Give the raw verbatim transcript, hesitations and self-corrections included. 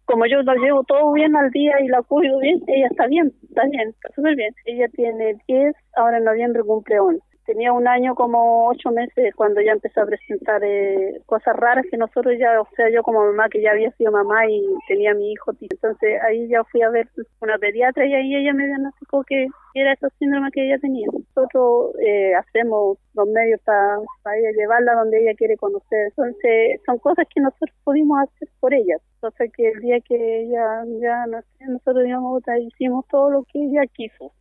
como yo la llevo todo bien al día y la cuido bien, ella está bien, está bien, está súper bien. Ella tiene diez, ahora en noviembre cumple once. Tenía un año como ocho meses cuando ya empezó a presentar eh, cosas raras que nosotros ya, o sea, yo como mamá que ya había sido mamá y tenía a mi hijo, entonces ahí ya fui a ver una pediatra y ahí ella me diagnosticó que era ese síndrome que ella tenía. Nosotros eh, hacemos los medios para pa ella llevarla donde ella quiere conocer. Entonces son cosas que nosotros pudimos hacer por ella. Entonces que el día que ella ya nació, nosotros digamos, hicimos todo lo que ella quiso.